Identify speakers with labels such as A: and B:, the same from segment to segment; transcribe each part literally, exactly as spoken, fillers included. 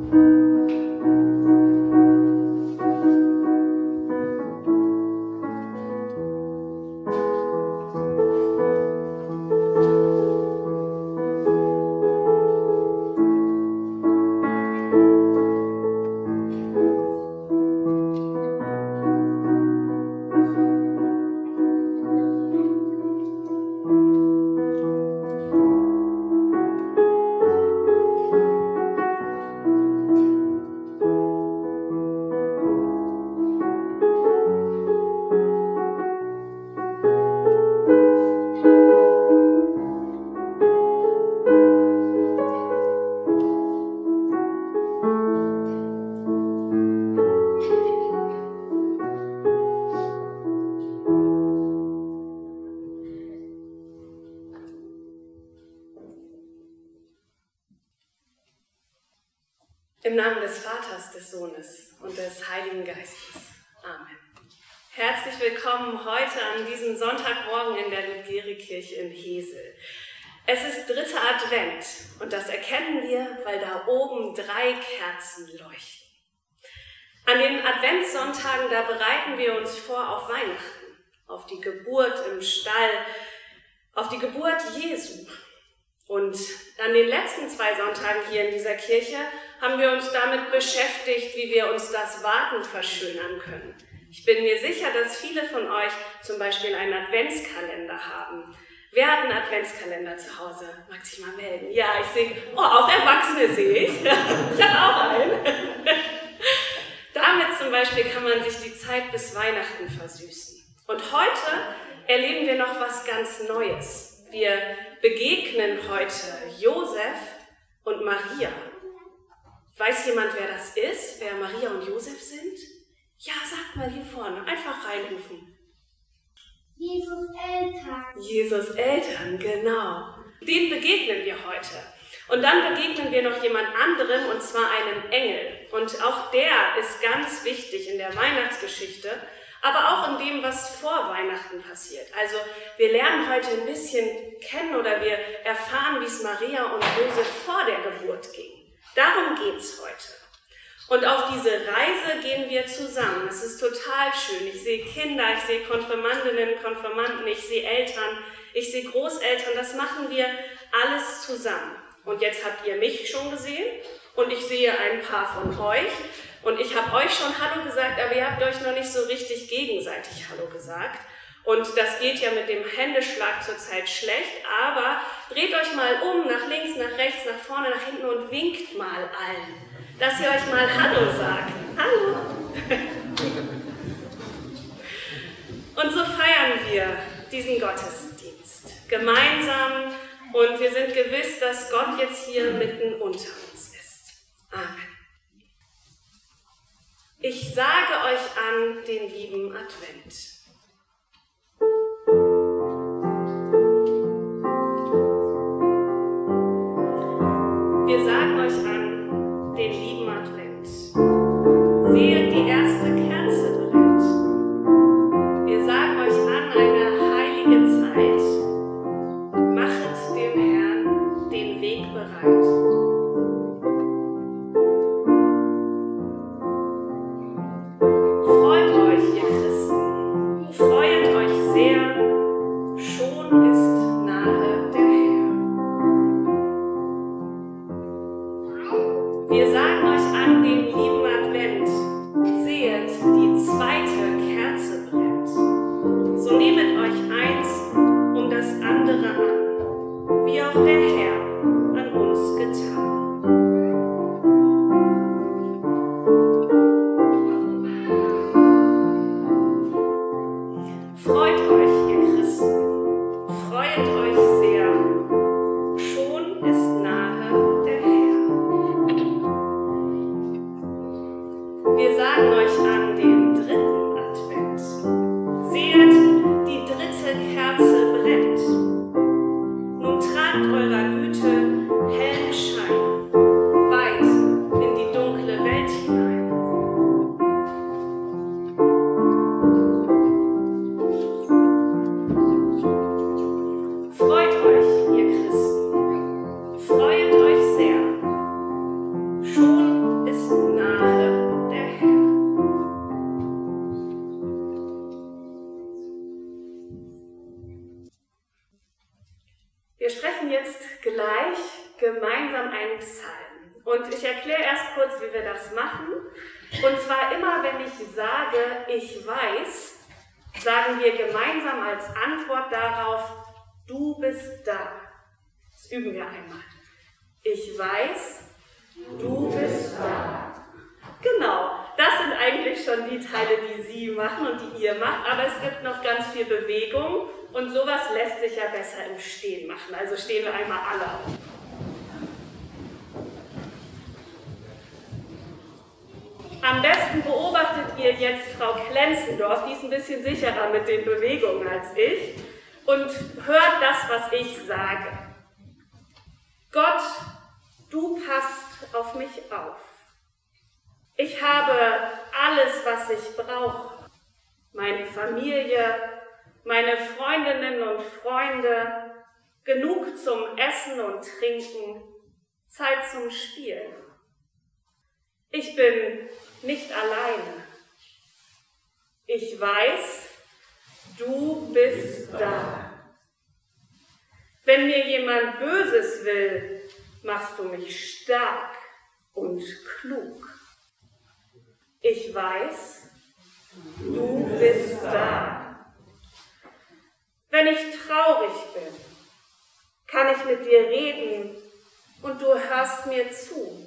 A: Im Namen des Vaters, des Sohnes und des Heiligen Geistes. Amen. Herzlich willkommen heute an diesem Sonntagmorgen in der Ludgeri-Kirche in Hesel. Es ist dritter Advent und das erkennen wir, weil da oben drei Kerzen leuchten. An den Adventssonntagen, da bereiten wir uns vor auf Weihnachten, auf die Geburt im Stall, auf die Geburt Jesu. Und an den letzten zwei Sonntagen hier in dieser Kirche haben wir uns damit beschäftigt, wie wir uns das Warten verschönern können. Ich bin mir sicher, dass viele von euch zum Beispiel einen Adventskalender haben. Wer hat einen Adventskalender zu Hause? Mag sich mal melden. Ja, ich sehe, oh, auch Erwachsene sehe ich. Ich habe auch einen. Damit zum Beispiel kann man sich die Zeit bis Weihnachten versüßen. Und heute erleben wir noch was ganz Neues. Wir begegnen heute Josef und Maria. Weiß jemand, wer das ist? Wer Maria und Josef sind? Ja, sagt mal hier vorne. Einfach reinrufen.
B: Jesus Eltern.
A: Jesus Eltern, genau. Den begegnen wir heute. Und dann begegnen wir noch jemand anderem, und zwar einem Engel. Und auch der ist ganz wichtig in der Weihnachtsgeschichte, aber auch in dem, was vor Weihnachten passiert. Also wir lernen heute ein bisschen kennen oder wir erfahren, wie es Maria und Josef vor der Geburt ging. Darum geht's heute. Und auf diese Reise gehen wir zusammen. Es ist total schön. Ich sehe Kinder, ich sehe Konfirmandinnen, Konfirmanden, ich sehe Eltern, ich sehe Großeltern. Das machen wir alles zusammen. Und jetzt habt ihr mich schon gesehen und ich sehe ein paar von euch. Und ich habe euch schon Hallo gesagt, aber ihr habt euch noch nicht so richtig gegenseitig Hallo gesagt. Und das geht ja mit dem Händeschlag zurzeit schlecht, aber dreht euch mal um, nach links, nach rechts, nach vorne, nach hinten und winkt mal allen, dass ihr euch mal Hallo sagt. Hallo! Und so feiern wir diesen Gottesdienst gemeinsam und wir sind gewiss, dass Gott jetzt hier mitten unter uns ist. Amen. Ich sage euch an den lieben Advent. Wir sagen euch an den lieben Advent. Seht die erste Kerze brennt. Wir sagen euch an eine heilige Zeit. Machet dem Herrn den Weg bereit. Freut euch, ihr Christen. erkläre erst kurz, wie wir das machen. Und zwar immer, wenn ich sage, ich weiß, sagen wir gemeinsam als Antwort darauf, du bist da. Das üben wir einmal. Ich weiß, du bist da. Genau, das sind eigentlich schon die Teile, die Sie machen und die ihr macht, aber es gibt noch ganz viel Bewegung und sowas lässt sich ja besser im Stehen machen. Also stehen wir einmal alle auf. Am besten beobachtet ihr jetzt Frau Klenzendorf, die ist ein bisschen sicherer mit den Bewegungen als ich, und hört das, was ich sage. Gott, du passt auf mich auf. Ich habe alles, was ich brauche. Meine Familie, meine Freundinnen und Freunde, genug zum Essen und Trinken, Zeit zum Spielen. Ich bin nicht alleine. Ich weiß, du bist da. Wenn mir jemand Böses will, machst du mich stark und klug. Ich weiß, du bist da. Wenn ich traurig bin, kann ich mit dir reden und du hörst mir zu.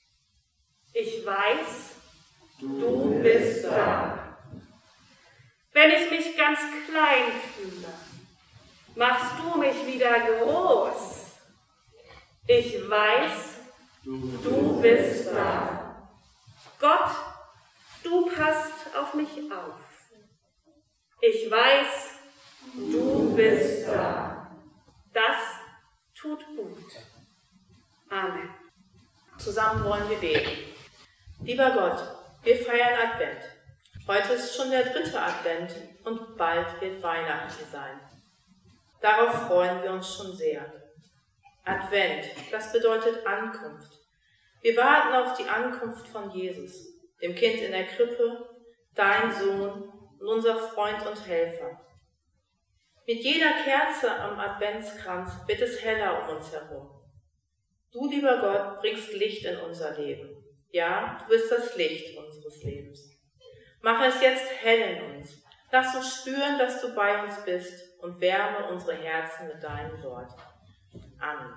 A: Ich weiß, du bist da. Wenn ich mich ganz klein fühle, machst du mich wieder groß. Ich weiß, du bist da. Gott, du passt auf mich auf. Ich weiß, du bist da. Das tut gut. Amen.
C: Zusammen wollen wir beten. Lieber Gott, wir feiern Advent. Heute ist schon der dritte Advent und bald wird Weihnachten sein. Darauf freuen wir uns schon sehr. Advent, das bedeutet Ankunft. Wir warten auf die Ankunft von Jesus, dem Kind in der Krippe, dein Sohn und unser Freund und Helfer. Mit jeder Kerze am Adventskranz wird es heller um uns herum. Du, lieber Gott, bringst Licht in unser Leben. Ja, du bist das Licht unseres Lebens. Mache es jetzt hell in uns. Lass uns spüren, dass du bei uns bist und wärme unsere Herzen mit deinem Wort. Amen.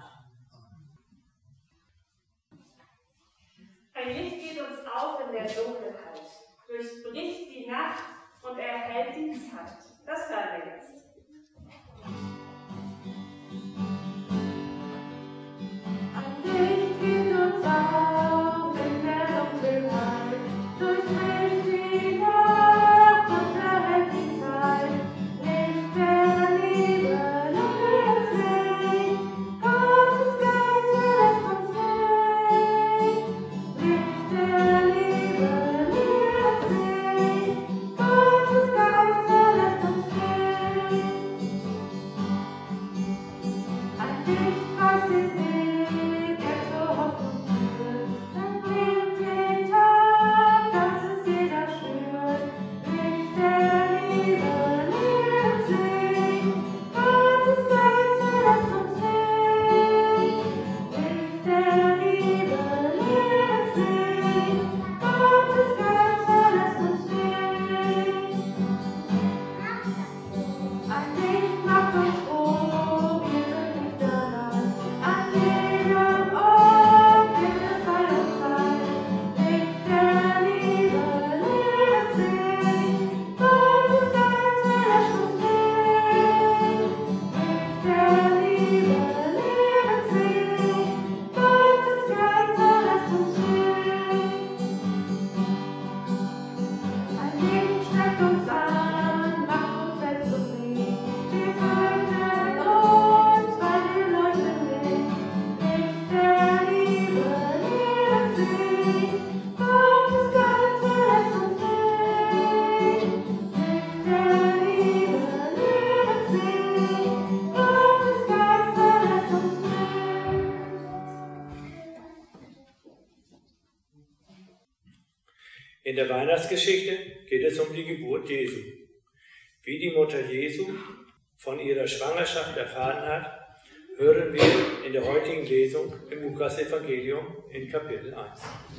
A: Ein Licht geht uns auf in der Dunkelheit, durchbricht die Nacht und erhält die Zeit. Das hören wir jetzt.
D: Ein Licht geht uns auf in der Dunkelheit, durchbricht die Nacht und erhält die Zeit. Licht der Liebe, Licht des Licht, Gottes Geist verlässt uns nicht. Licht der Liebe, Licht des Licht, Gottes Geist verlässt uns nicht. Ein Licht weist den Weg, der zur Hoffnung führt, dann bringt den Tag, dass es jeder spürt. Licht der Liebe, Licht des Licht, Gottes Geist verlässt uns nicht. Licht der Liebe, Licht des Licht, Gottes Geist verlässt uns nicht. Ein Licht macht uns froh, wir sind nicht allein. An jedem Ort gibt es Heil und Zeit. Licht der Liebe, Licht des Licht, Gottes Geist verlässt uns nicht. Licht der Liebe, Licht des Licht, Gottes Geist verlässt uns nicht. Ein Licht streckt uns an, macht uns selbst zufrieden. Wir fürchten uns bei dem leuchtenden Licht. Licht der Liebe, Licht des Licht, Gottes Geist verlässt uns nicht. Licht der Liebe, Licht des Licht, Gottes Geist verlässt uns nicht.
E: In der Weihnachtsgeschichte geht es um die Geburt Jesu. Wie die Mutter Jesu von ihrer Schwangerschaft erfahren hat, hören wir in der heutigen Lesung im Lukas-Evangelium in Kapitel eins.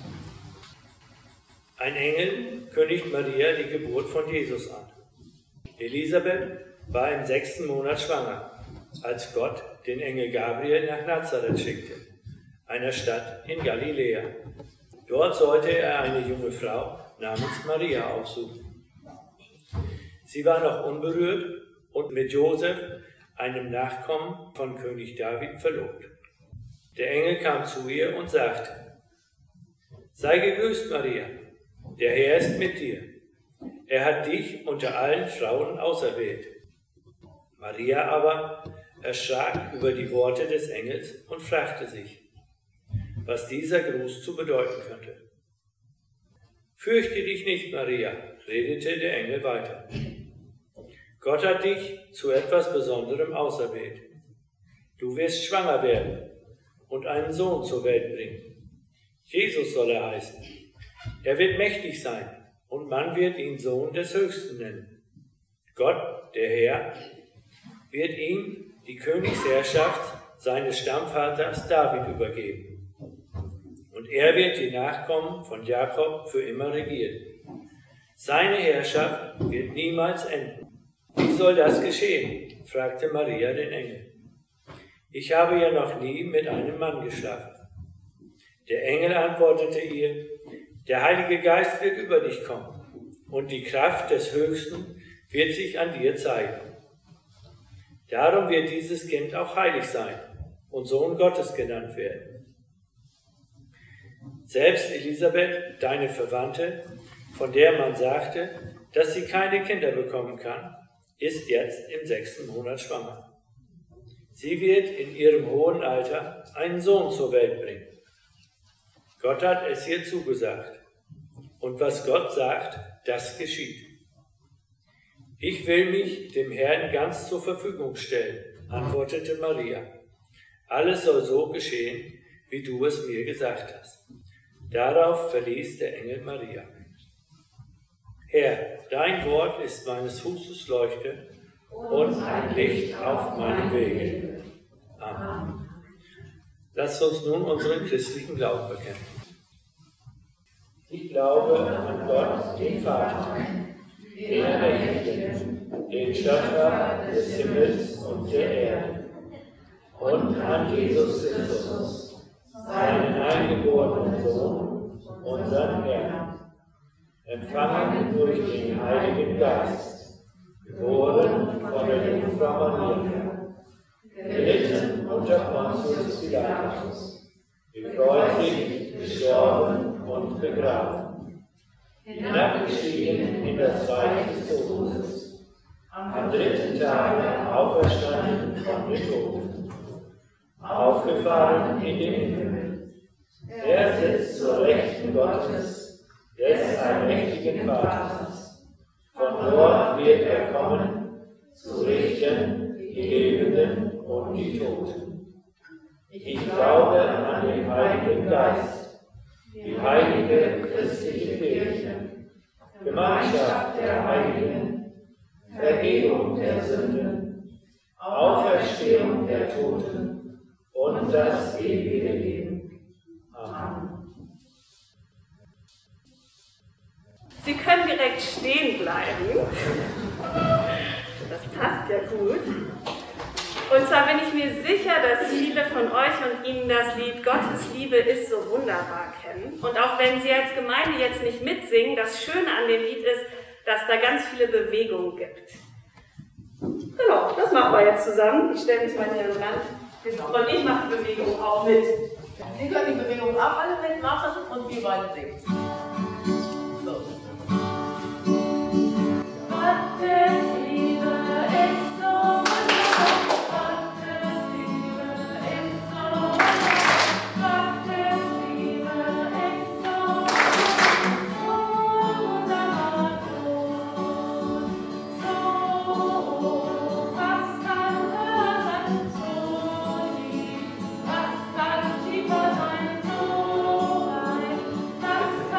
E: Ein Engel kündigt Maria die Geburt von Jesus an. Elisabeth war im sechsten Monat schwanger, als Gott den Engel Gabriel nach Nazareth schickte, einer Stadt in Galiläa. Dort sollte er eine junge Frau namens Maria aufsuchen. Sie war noch unberührt und mit Josef, einem Nachkommen von König David, verlobt. Der Engel kam zu ihr und sagte: Sei gegrüßt, Maria, der Herr ist mit dir. Er hat dich unter allen Frauen auserwählt. Maria aber erschrak über die Worte des Engels und fragte sich, was dieser Gruß zu bedeuten könnte. Fürchte dich nicht, Maria, redete der Engel weiter. Gott hat dich zu etwas Besonderem auserwählt. Du wirst schwanger werden und einen Sohn zur Welt bringen. Jesus soll er heißen. Er wird mächtig sein und man wird ihn Sohn des Höchsten nennen. Gott, der Herr, wird ihm die Königsherrschaft seines Stammvaters David übergeben. Und er wird die Nachkommen von Jakob für immer regieren. Seine Herrschaft wird niemals enden. Wie soll das geschehen? Fragte Maria den Engel. Ich habe ja noch nie mit einem Mann geschlafen. Der Engel antwortete ihr: Der Heilige Geist wird über dich kommen und die Kraft des Höchsten wird sich an dir zeigen. Darum wird dieses Kind auch heilig sein und Sohn Gottes genannt werden. Selbst Elisabeth, deine Verwandte, von der man sagte, dass sie keine Kinder bekommen kann, ist jetzt im sechsten Monat schwanger. Sie wird in ihrem hohen Alter einen Sohn zur Welt bringen. Gott hat es ihr zugesagt. Und was Gott sagt, das geschieht. Ich will mich dem Herrn ganz zur Verfügung stellen, antwortete Maria. Alles soll so geschehen, wie du es mir gesagt hast. Darauf verließ der Engel Maria. Herr, dein Wort ist meines Fußes Leuchte und ein Licht auf meinem Wege. Amen. Lasst uns nun unseren christlichen Glauben bekennen. Ich glaube an Gott, den Vater, den Allmächtigen, den Schöpfer des Himmels und der Erde, und an Jesus Christus, seinen eingeborenen Sohn, unseren Herrn, empfangen durch den Heiligen Geist, geboren von der Jungfrau Maria, gelitten unter Pontius Pilatus, gekreuzigt, gestorben und begraben, hinabgestiegen in das Reich des Todes, am dritten Tage auferstanden von den Toten, aufgefahren in den Himmel. Er sitzt zur Rechten Gottes, des allmächtigen Vaters. Von dort wird er kommen, zu richten die Lebenden und die Toten. Ich glaube an den Heiligen Geist, die heilige christliche Kirche, Gemeinschaft der Heiligen, Vergebung der Sünden, Auferstehung der Toten und das ewige Leben. Amen.
A: Sie können direkt stehen bleiben. Das passt ja gut. Und zwar bin ich mir sicher, dass viele von euch und Ihnen das Lied Gottes Liebe ist so wunderbar kennen. Und auch wenn Sie als Gemeinde jetzt nicht mitsingen, das Schöne an dem Lied ist, dass da ganz viele Bewegungen gibt. Genau, das machen wir jetzt zusammen. Ich stelle mich mal hier an den Rand. Und ich mache die Bewegung auch mit.
C: Sie können die Bewegung auch alle mitmachen und wir beide singen.
D: Gottes Liebe ist so wunderbar, Gottes Liebe ist so wunderbar, Gottes Liebe ist so wunderbar, so wunderbar, was kann höher sein, so tief, was kann tiefer sein, so weit, was kann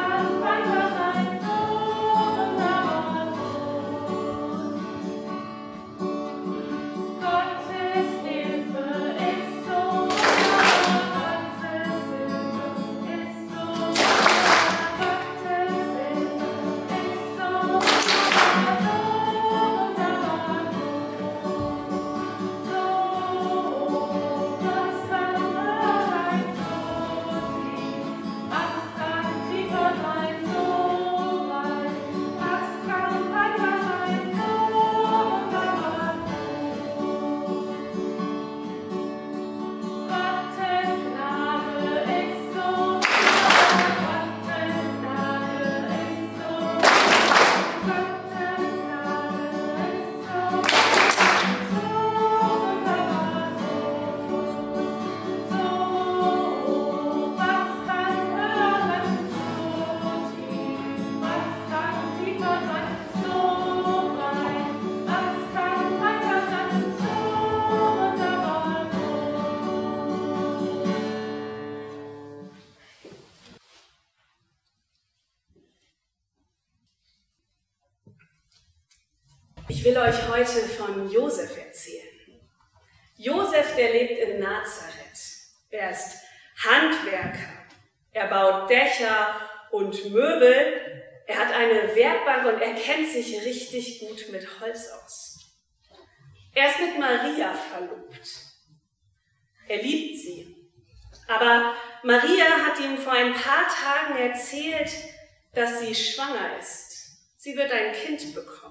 A: Ich will euch heute von Josef erzählen. Josef, der lebt in Nazareth. Er ist Handwerker. Er baut Dächer und Möbel. Er hat eine Werkbank und er kennt sich richtig gut mit Holz aus. Er ist mit Maria verlobt. Er liebt sie. Aber Maria hat ihm vor ein paar Tagen erzählt, dass sie schwanger ist. Sie wird ein Kind bekommen.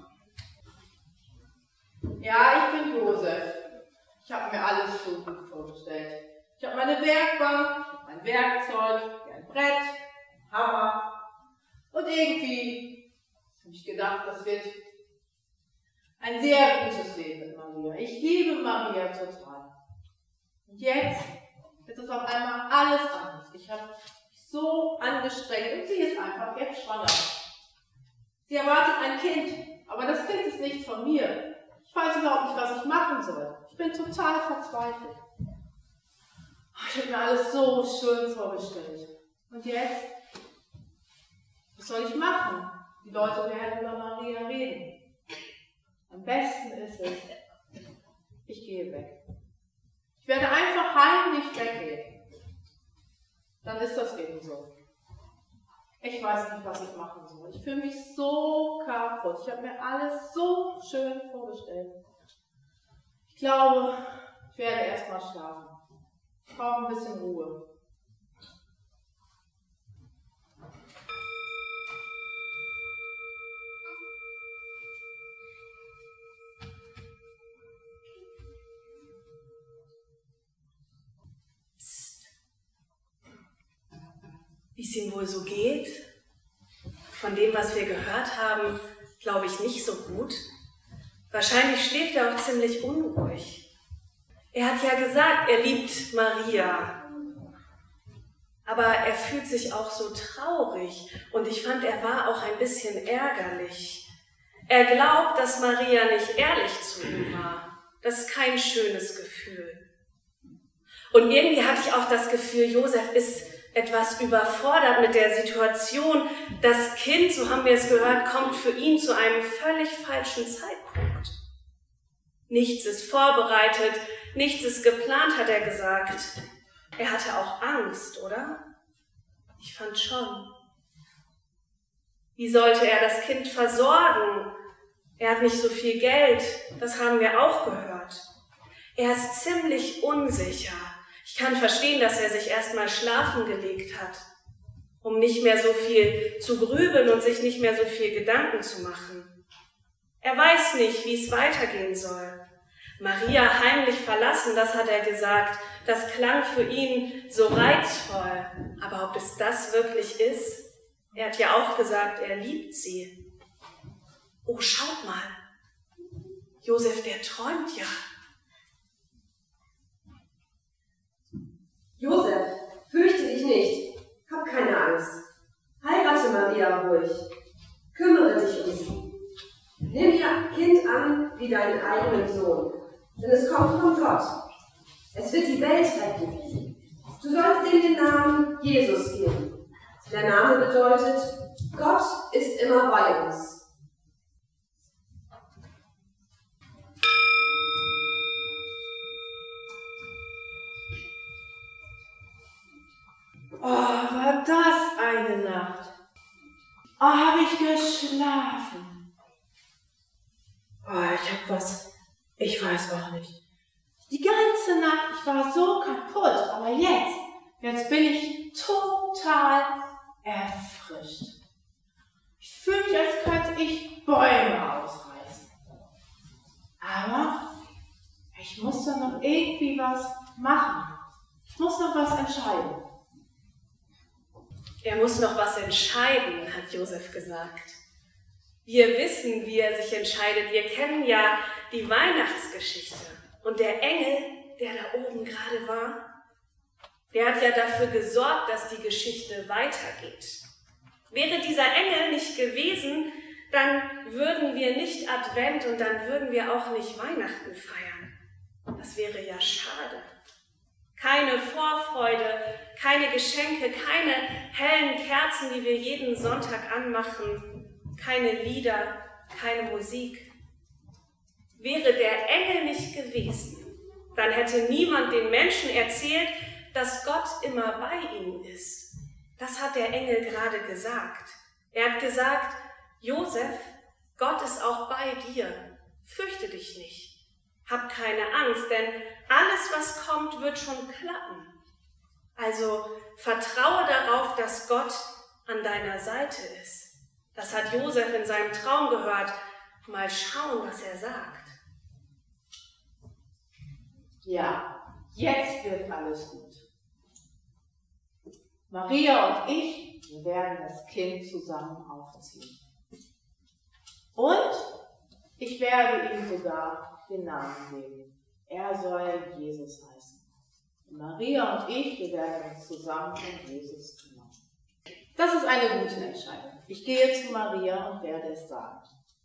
C: Ja, ich bin Josef. Ich habe mir alles so gut vorgestellt. Ich habe meine Werkbank, mein Werkzeug, ein Brett, Hammer. Und irgendwie habe ich gedacht, das wird ein sehr gutes Leben mit Maria. Ich liebe Maria total. Und jetzt ist es auf einmal alles anders. Ich habe mich so angestrengt und sie ist einfach jetzt schwanger. Sie erwartet ein Kind, aber das Kind ist nicht von mir. Ich weiß überhaupt nicht, was ich machen soll. Ich bin total verzweifelt. Ich habe mir alles so schön vorgestellt. Und jetzt? Was soll ich machen? Die Leute werden über Maria reden. Am besten ist es, ich gehe weg. Ich werde einfach heimlich weggehen. Dann ist das eben so. Ich weiß nicht, was ich machen soll. Ich fühle mich so kaputt. Ich habe mir alles so schön vorgestellt. Ich glaube, ich werde erst mal schlafen. Ich brauche ein bisschen Ruhe.
A: Wie es ihm wohl so geht, von dem, was wir gehört haben, glaube ich nicht so gut. Wahrscheinlich schläft er auch ziemlich unruhig. Er hat ja gesagt, er liebt Maria. Aber er fühlt sich auch so traurig und ich fand, er war auch ein bisschen ärgerlich. Er glaubt, dass Maria nicht ehrlich zu ihm war. Das ist kein schönes Gefühl. Und irgendwie hatte ich auch das Gefühl, Josef ist etwas überfordert mit der Situation. Das Kind, so haben wir es gehört, kommt für ihn zu einem völlig falschen Zeitpunkt. Nichts ist vorbereitet, nichts ist geplant, hat er gesagt. Er hatte auch Angst, oder? Ich fand schon. Wie sollte er das Kind versorgen? Er hat nicht so viel Geld, das haben wir auch gehört. Er ist ziemlich unsicher. Ich kann verstehen, dass er sich erstmal schlafen gelegt hat, um nicht mehr so viel zu grübeln und sich nicht mehr so viel Gedanken zu machen. Er weiß nicht, wie es weitergehen soll. Maria heimlich verlassen, das hat er gesagt, das klang für ihn so reizvoll. Aber ob es das wirklich ist? Er hat ja auch gesagt, er liebt sie. Oh, schaut mal, Josef, der träumt ja.
F: Josef, fürchte dich nicht, hab keine Angst. Heirate Maria ruhig, kümmere dich um sie. Nimm ihr Kind an wie deinen eigenen Sohn, denn es kommt von Gott. Es wird die Welt retten. Du sollst ihm den Namen Jesus geben. Der Name bedeutet, Gott ist immer bei uns.
C: Oh, war das eine Nacht. Oh, habe ich geschlafen. Oh, ich hab was, ich weiß auch nicht. Die ganze Nacht, ich war so kaputt, aber jetzt, jetzt bin ich total erfrischt. Ich fühle mich, als könnte ich Bäume ausreißen. Aber ich muss doch noch irgendwie was machen. Ich muss noch was entscheiden.
A: Er muss noch was entscheiden, hat Josef gesagt. Wir wissen, wie er sich entscheidet. Wir kennen ja die Weihnachtsgeschichte. Und der Engel, der da oben gerade war, der hat ja dafür gesorgt, dass die Geschichte weitergeht. Wäre dieser Engel nicht gewesen, dann würden wir nicht Advent und dann würden wir auch nicht Weihnachten feiern. Das wäre ja schade. Keine Vorfreude, keine Geschenke, keine hellen Kerzen, die wir jeden Sonntag anmachen, keine Lieder, keine Musik. Wäre der Engel nicht gewesen, dann hätte niemand den Menschen erzählt, dass Gott immer bei ihnen ist. Das hat der Engel gerade gesagt. Er hat gesagt, Josef, Gott ist auch bei dir. Fürchte dich nicht. Hab keine Angst, denn alles, was kommt, wird schon klappen. Also vertraue darauf, dass Gott an deiner Seite ist. Das hat Josef in seinem Traum gehört. Mal schauen, was er sagt.
C: Ja, jetzt wird alles gut. Maria und ich, wir werden das Kind zusammen aufziehen. Und ich werde ihm sogar den Namen geben. Er soll Jesus heißen. Und Maria und ich, wir werden uns zusammen um Jesus kümmern. Das ist eine gute Entscheidung. Ich gehe zu Maria und werde es sagen.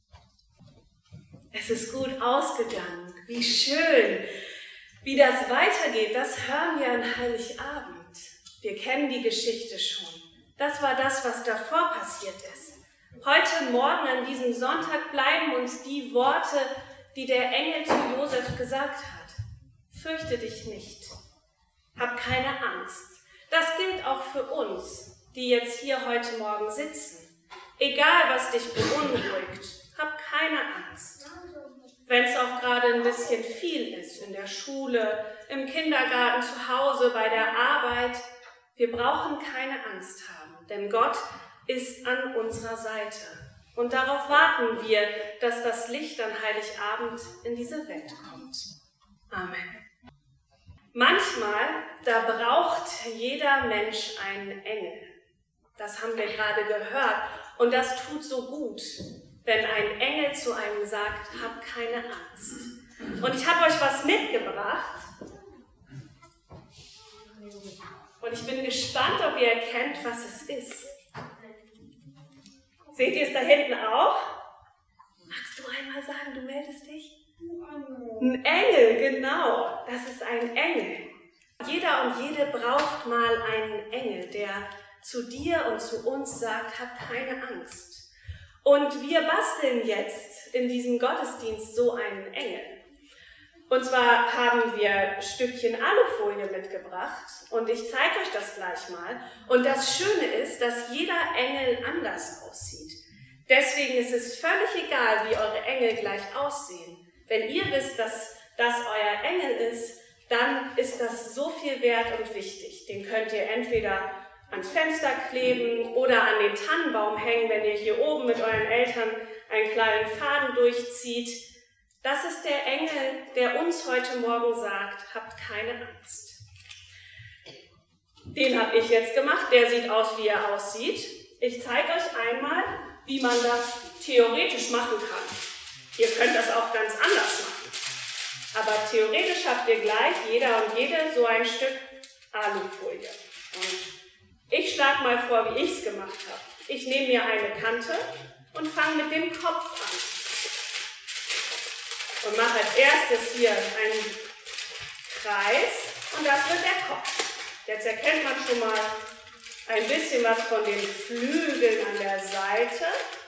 A: Es ist gut ausgegangen. Wie schön. Wie das weitergeht, das hören wir an Heiligabend. Wir kennen die Geschichte schon. Das war das, was davor passiert ist. Heute Morgen an diesem Sonntag bleiben uns die Worte, die der Engel zu Josef gesagt hat. Fürchte dich nicht. Hab keine Angst. Das gilt auch für uns, die jetzt hier heute Morgen sitzen. Egal, was dich beunruhigt, hab keine Angst. Wenn es auch gerade ein bisschen viel ist, in der Schule, im Kindergarten, zu Hause, bei der Arbeit, wir brauchen keine Angst haben, denn Gott ist an unserer Seite. Und darauf warten wir, dass das Licht an Heiligabend in diese Welt kommt. Amen. Manchmal, da braucht jeder Mensch einen Engel. Das haben wir gerade gehört. Und das tut so gut, wenn ein Engel zu einem sagt, hab keine Angst. Und ich habe euch was mitgebracht. Und ich bin gespannt, ob ihr erkennt, was es ist. Seht ihr es da hinten auch? Magst du einmal sagen, du meldest dich? Ein Engel, genau. Das ist ein Engel. Jeder und jede braucht mal einen Engel, der zu dir und zu uns sagt, hab keine Angst. Und wir basteln jetzt in diesem Gottesdienst so einen Engel. Und zwar haben wir Stückchen Alufolie mitgebracht und ich zeige euch das gleich mal. Und das Schöne ist, dass jeder Engel anders aussieht. Deswegen ist es völlig egal, wie eure Engel gleich aussehen. Wenn ihr wisst, dass das euer Engel ist, dann ist das so viel wert und wichtig. Den könnt ihr entweder ans Fenster kleben oder an den Tannenbaum hängen, wenn ihr hier oben mit euren Eltern einen kleinen Faden durchzieht. Das ist der Engel, der uns heute Morgen sagt, habt keine Angst. Den habe ich jetzt gemacht, der sieht aus, wie er aussieht. Ich zeige euch einmal, wie man das theoretisch machen kann. Ihr könnt das auch ganz anders machen. Aber theoretisch habt ihr gleich, jeder und jede, so ein Stück Alufolie. Und ich schlage mal vor, wie ich es gemacht habe. Ich nehme mir eine Kante und fange mit dem Kopf an. Und mache als erstes hier einen Kreis und das wird der Kopf. Jetzt erkennt man schon mal ein bisschen was von den Flügeln an der Seite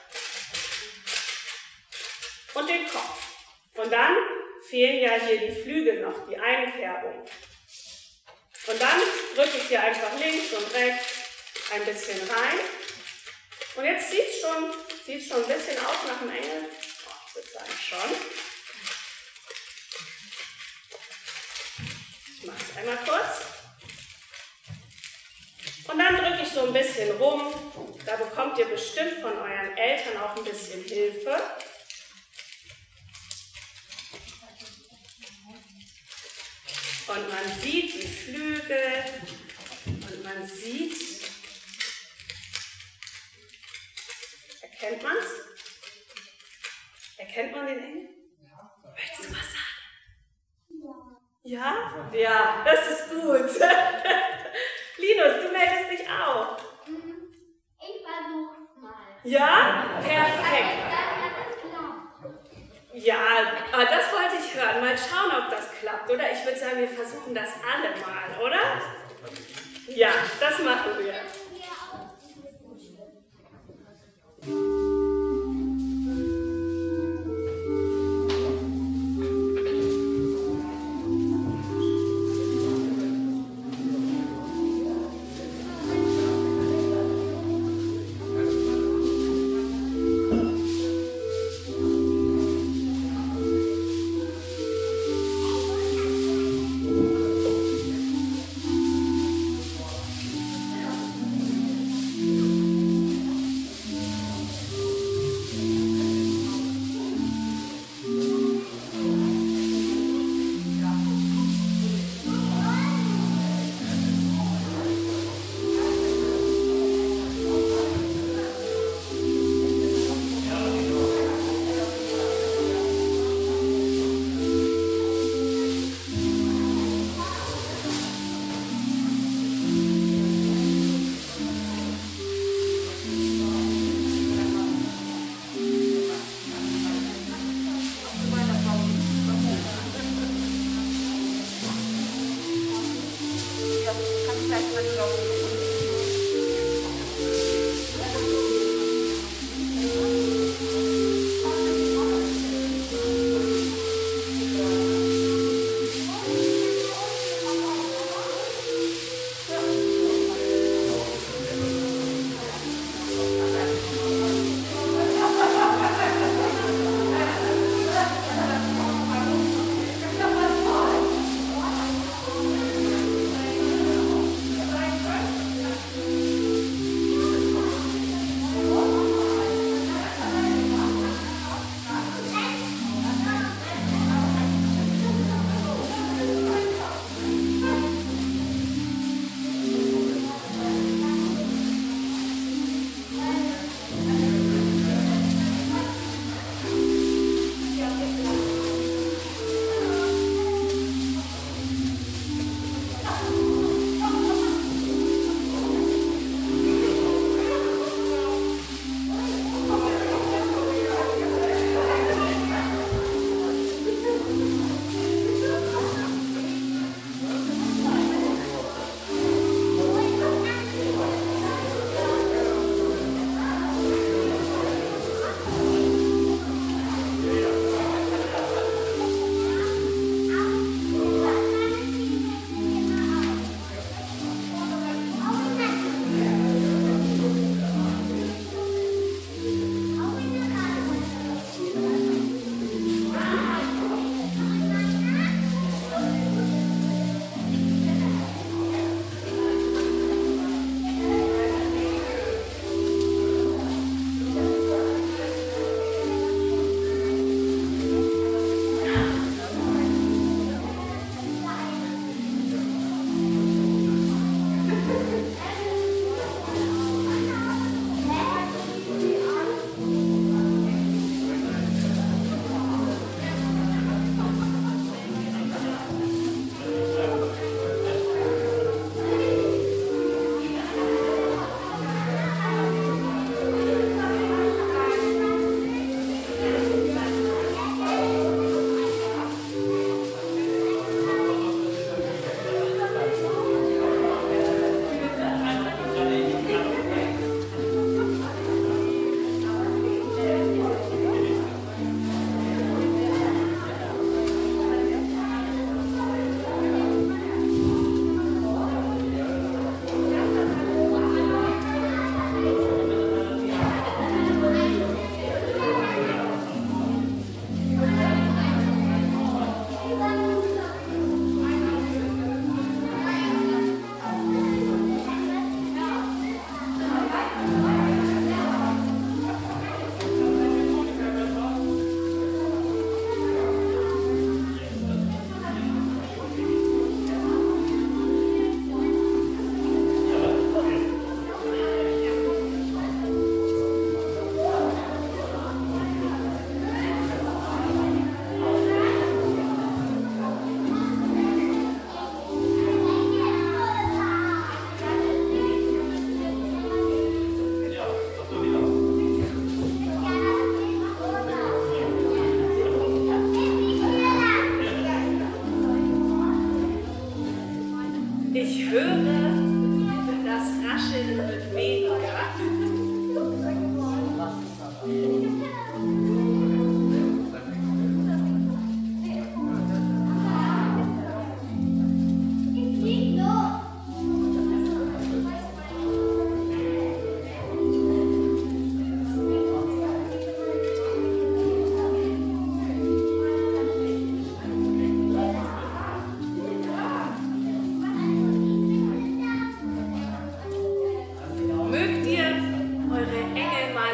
A: und den Kopf. Und dann fehlen ja hier die Flügel noch, die Einkerbung. Und dann drücke ich hier einfach links und rechts ein bisschen rein. Und jetzt sieht es schon, sieht's schon ein bisschen aus nach dem Engel. Oh, ich würde sagen schon. Ich mache es einmal kurz. Und dann drücke ich so ein bisschen rum. Da bekommt ihr bestimmt von euren Eltern auch ein bisschen Hilfe. Und man sieht die Flügel und man sieht, erkennt man es? Erkennt man den Engel? Möchtest du was sagen? Ja? Ja, das ist gut. Linus, du meldest dich auch.
B: Ich versuch's mal.
A: Ja? Perfekt. Ja, aber das wollte ich hören. Mal schauen, ob das klappt, oder? Ich würde sagen, wir versuchen das alle mal, oder? Ja, das machen wir.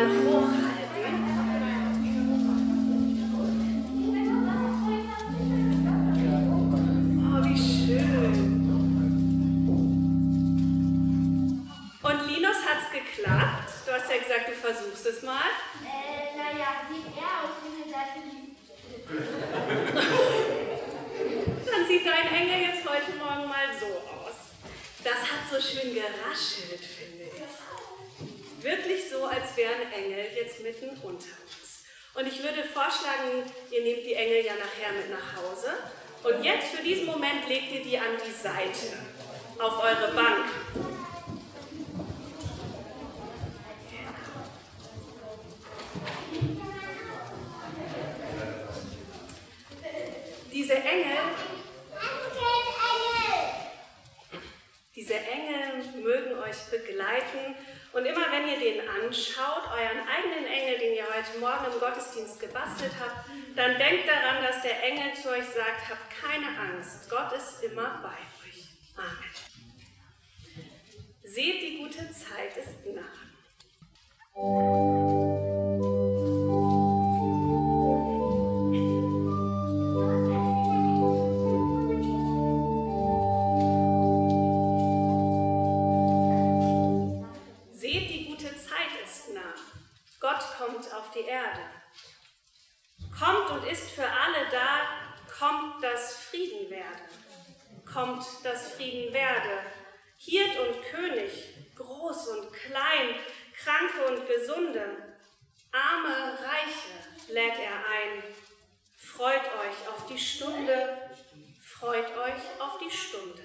A: mal hochhalten. Oh, wie schön. Und Linus, hat's geklappt? Du hast ja gesagt, du versuchst es mal.
B: Äh, naja, sieht eher aus wie eine Satellit.
A: Dann sieht dein Engel jetzt heute Morgen mal so aus. Das hat so schön geraschelt, finde ich. Wirklich so, als wären Engel jetzt mitten unter uns. Und ich würde vorschlagen, ihr nehmt die Engel ja nachher mit nach Hause. Und jetzt für diesen Moment legt ihr die an die Seite, auf eure Bank. Diese Engel, diese Engel mögen euch begleiten und immer wenn ihr den anschaut, euren eigenen Engel, den ihr heute Morgen im Gottesdienst gebastelt habt, dann denkt daran, dass der Engel zu euch sagt, habt keine Angst, Gott ist immer bei euch. Amen. Seht, die gute Zeit ist nah. Die Erde. Kommt und ist für alle da, kommt das Frieden werde. Kommt das Frieden werde. Hirt und König, groß und klein, Kranke und Gesunde, Arme, Reiche lädt er ein. Freut euch auf die Stunde, freut euch auf die Stunde.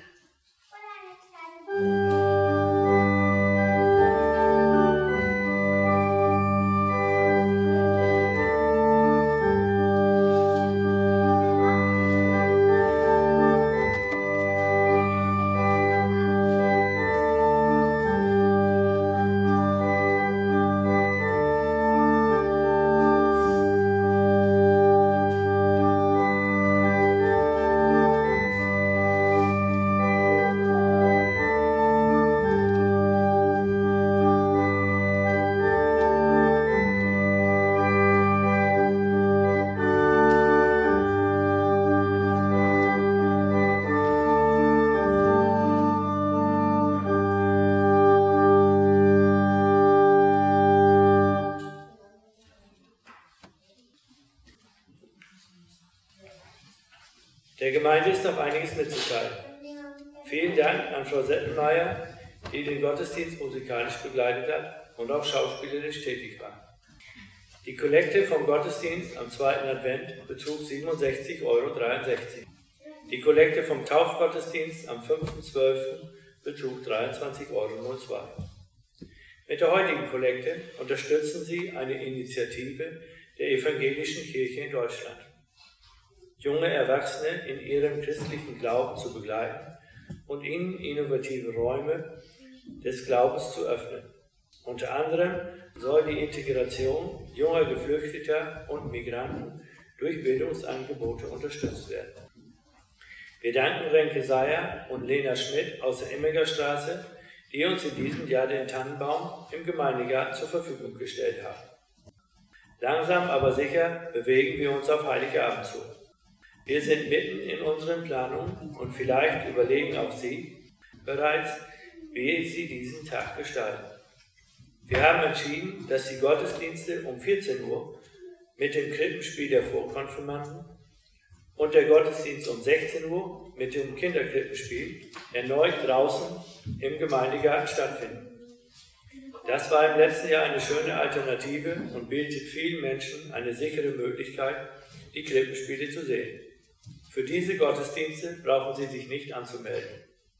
E: Der Gemeinde ist noch einiges mitzuteilen. Vielen Dank an Frau Settenmeier, die den Gottesdienst musikalisch begleitet hat und auch schauspielerisch tätig war. Die Kollekte vom Gottesdienst am zweiten Advent betrug siebenundsechzig Euro dreiundsechzig. Die Kollekte vom Taufgottesdienst am fünften zwölften betrug dreiundzwanzig Euro null zwei. Mit der heutigen Kollekte unterstützen Sie eine Initiative der Evangelischen Kirche in Deutschland, junge Erwachsene in ihrem christlichen Glauben zu begleiten und ihnen innovative Räume des Glaubens zu öffnen. Unter anderem soll die Integration junger Geflüchteter und Migranten durch Bildungsangebote unterstützt werden. Wir danken Renke Seyer und Lena Schmidt aus der Emminger-Straße, die uns in diesem Jahr den Tannenbaum im Gemeindegarten zur Verfügung gestellt haben. Langsam aber sicher bewegen wir uns auf Heiligabend zu. Wir sind mitten in unseren Planungen und vielleicht überlegen auch Sie bereits, wie Sie diesen Tag gestalten. Wir haben entschieden, dass die Gottesdienste um vierzehn Uhr mit dem Krippenspiel der Vorkonfirmanden und der Gottesdienst um sechzehn Uhr mit dem Kinderkrippenspiel erneut draußen im Gemeindegarten stattfinden. Das war im letzten Jahr eine schöne Alternative und bietet vielen Menschen eine sichere Möglichkeit, die Krippenspiele zu sehen. Für diese Gottesdienste brauchen Sie sich nicht anzumelden.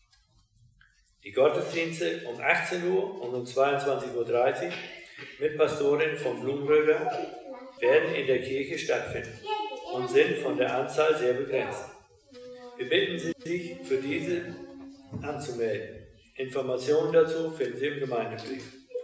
E: Die Gottesdienste um achtzehn Uhr und um zweiundzwanzig Uhr dreißig mit Pastorin von Blumenröder werden in der Kirche stattfinden und sind von der Anzahl sehr begrenzt. Wir bitten Sie, sich für diese anzumelden. Informationen dazu finden Sie im Gemeindebrief.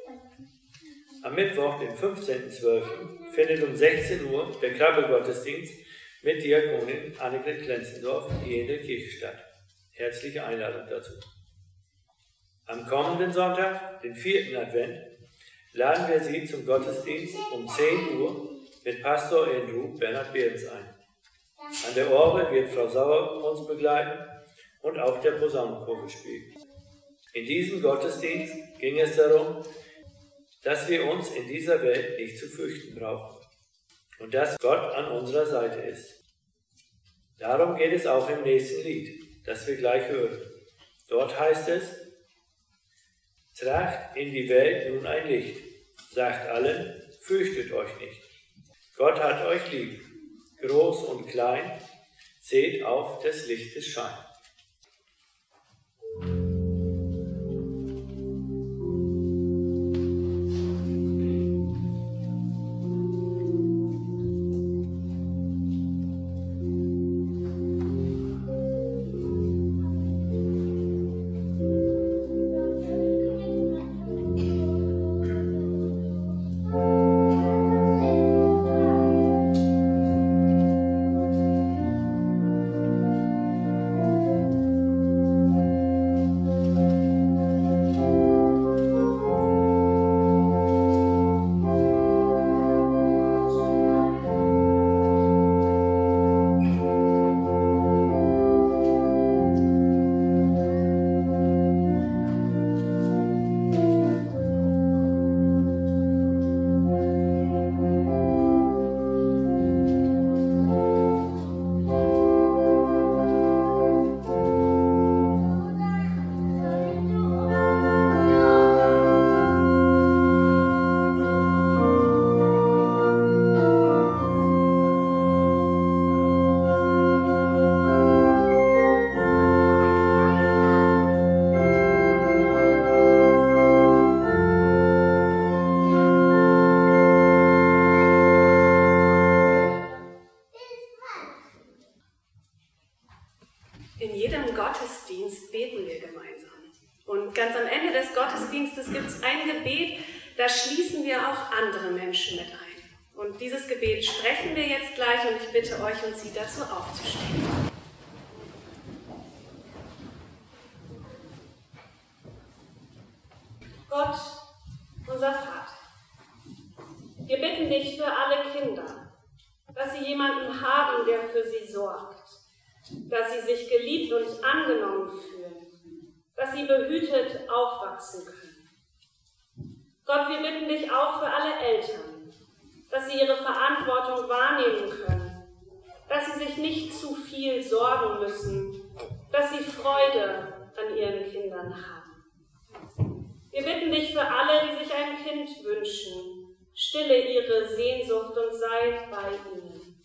E: Am Mittwoch, den fünfzehnten zwölften findet um sechzehn Uhr der Krabbelgottesdienst mit Diakonin Annegret Klenzendorf hier in der Kirche statt. Herzliche Einladung dazu. Am kommenden Sonntag, den vierten Advent, laden wir Sie zum Gottesdienst um zehn Uhr mit Pastor Andrew Bernhard Behrens ein. An der Orgel wird Frau Sauer uns begleiten und auch der Posaunenchor spielen. In diesem Gottesdienst ging es darum, dass wir uns in dieser Welt nicht zu fürchten brauchen und dass Gott an unserer Seite ist. Darum geht es auch im nächsten Lied, das wir gleich hören. Dort heißt es: Tragt in die Welt nun ein Licht, sagt allen, fürchtet euch nicht. Gott hat euch lieb, groß und klein, seht auf des Lichtes Schein.
A: In jedem Gottesdienst beten wir gemeinsam. Und ganz am Ende des Gottesdienstes gibt es ein Gebet, da schließen wir auch andere Menschen mit ein. Und dieses Gebet sprechen wir jetzt gleich und ich bitte euch und Sie dazu aufzustehen. Gott, unser Vater, wir bitten dich für alle Kinder, dass sie jemanden haben, der für sie sorgt, dass sie sich geliebt und angenommen fühlen, dass sie behütet aufwachsen können. Gott, wir bitten dich auch für alle Eltern, dass sie ihre Verantwortung wahrnehmen können, dass sie sich nicht zu viel sorgen müssen, dass sie Freude an ihren Kindern haben. Wir bitten dich für alle, die sich ein Kind wünschen, stille ihre Sehnsucht und sei bei ihnen.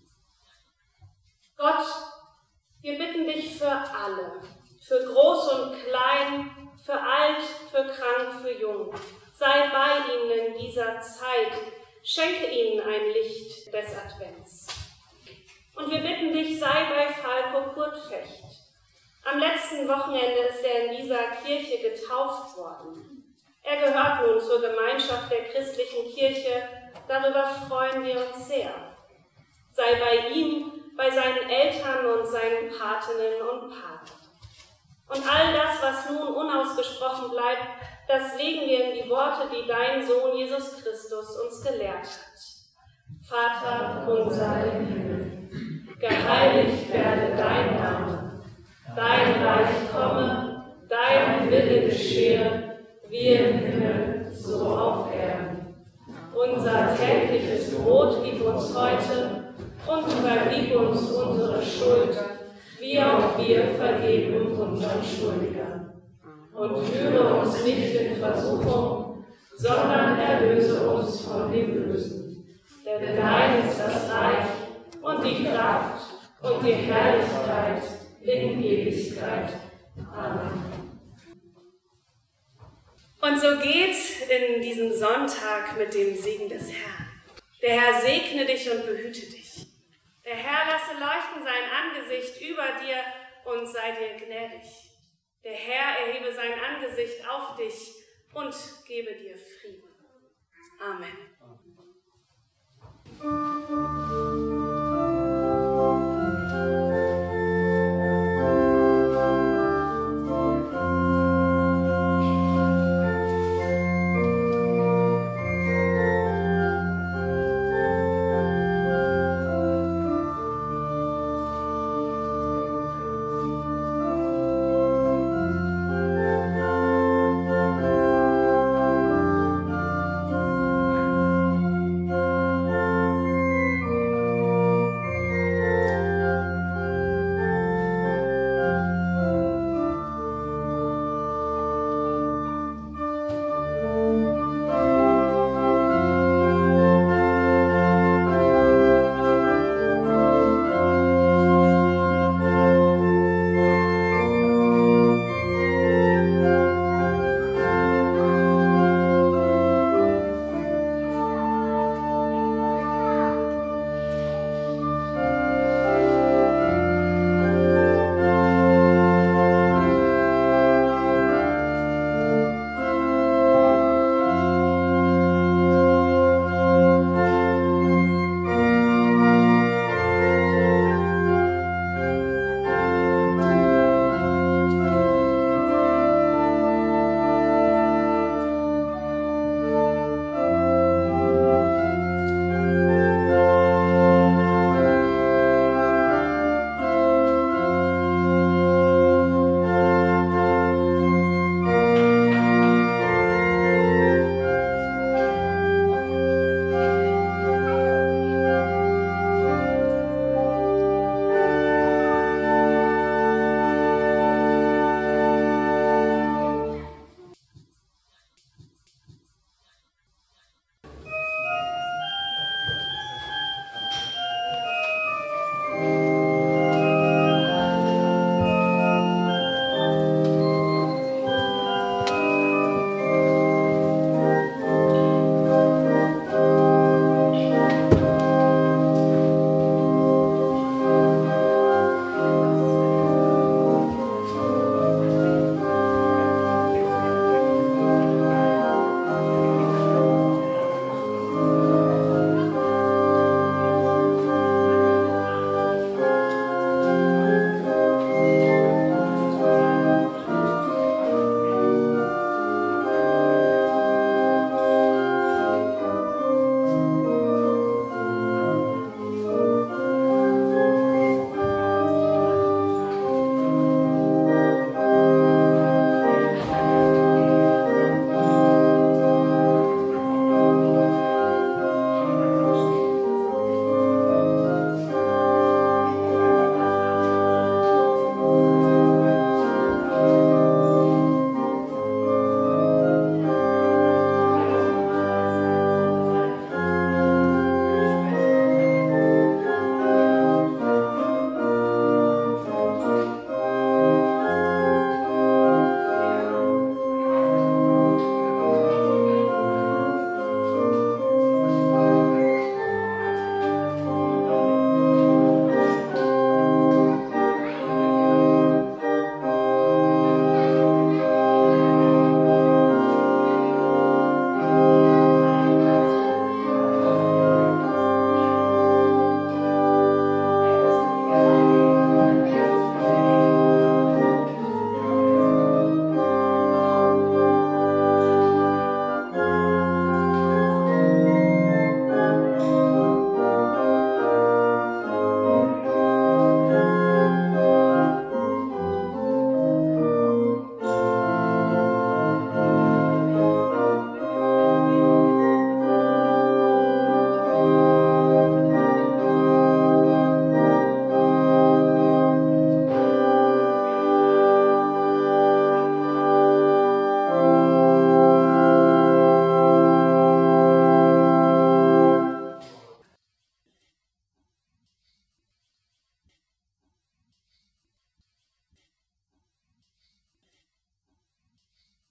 A: Gott, wir bitten dich für alle, für groß und klein, für alt, für krank, für jung. Sei bei ihnen in dieser Zeit, schenke ihnen ein Licht des Advents. Und wir bitten dich, sei bei Falco Kurtfecht. Am letzten Wochenende ist er in dieser Kirche getauft worden. Er gehört nun zur Gemeinschaft der christlichen Kirche, darüber freuen wir uns sehr. Sei bei ihm, bei seinen Eltern und seinen Patinnen und Paten. Und all das, was nun unausgesprochen bleibt, das legen wir in die Worte, die dein Sohn Jesus Christus uns gelehrt hat. Vater unser im Himmel, geheiligt werde dein Name, dein Reich komme, dein Wille geschehe, wie im Himmel, so auf Erden. Unser tägliches Brot gib uns heute und vergib uns unsere Schuld, wie auch wir vergeben unseren Schuldigern. Und führe uns nicht in Versuchung, sondern erlöse uns von dem Bösen. Denn dein ist das Reich und die Kraft und die Herrlichkeit in Ewigkeit. Amen. Und so geht in diesen Sonntag mit dem Segen des Herrn. Der Herr segne dich und behüte dich. Der Herr lasse leuchten sein Angesicht über dir und sei dir gnädig. Der Herr erhebe sein Angesicht auf dich und gebe dir Frieden. Amen.